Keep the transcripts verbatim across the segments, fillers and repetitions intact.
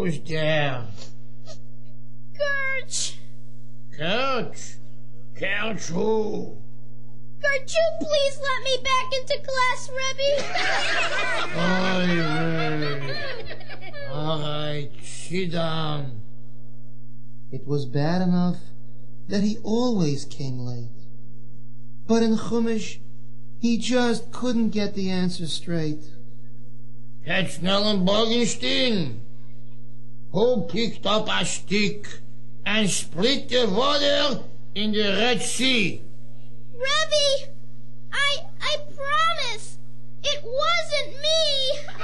Who's there? Gertch. Gertch? Gertch who? Gertch, you please let me back into class, Rebbe? All right. All right, sit down. It was bad enough that he always came late. But in Chumash, he just couldn't get the answer straight. Hetznellen Bogenstein, who picked up a stick and split the water in the Red Sea? Rebbe, I, I promise, it wasn't me.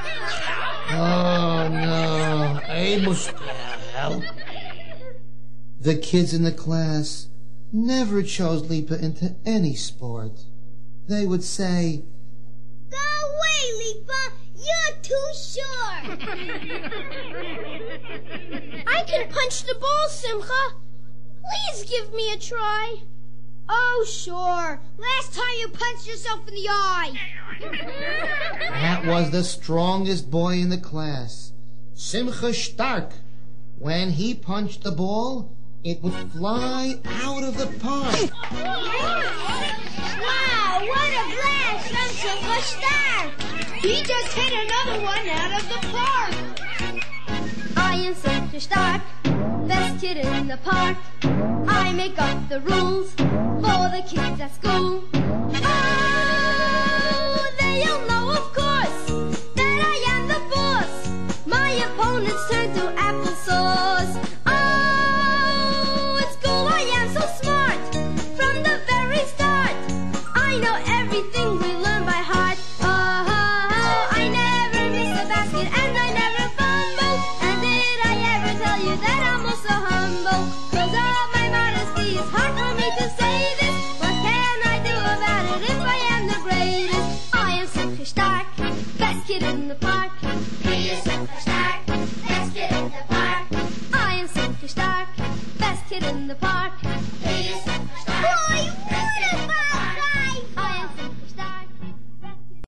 Oh, no, I must help me. The kids in the class never chose Lipa into any sport. They would say, "Go away, Lipa, you're too short." "I can punch the ball, Simcha. Please give me a try." "Oh, sure. Last time you punched yourself in the eye." That was the strongest boy in the class, Simcha Stark. When he punched the ball, it would fly out of the park. Wow, what a blast from Simcha Stark! He just hit another one out of the park. I am Simcha Stark, best kid in the park. I make up the rules for the kids at school. Oh, they all know, of course, that I am the boss. My opponents turn to applesauce. Oh, at school I am so smart. From the very start, I know everything we learn by heart. Oh, oh, oh, I never miss a basket and I never fumble. And did I ever tell you that I'm also humble? Cause all my modesty is hard for me to say this. What can I do about it if I am the greatest? I am Simcha Stark, best kid in the park. He is Simcha Stark, best kid in the park. I am Simcha Stark, best kid in the park.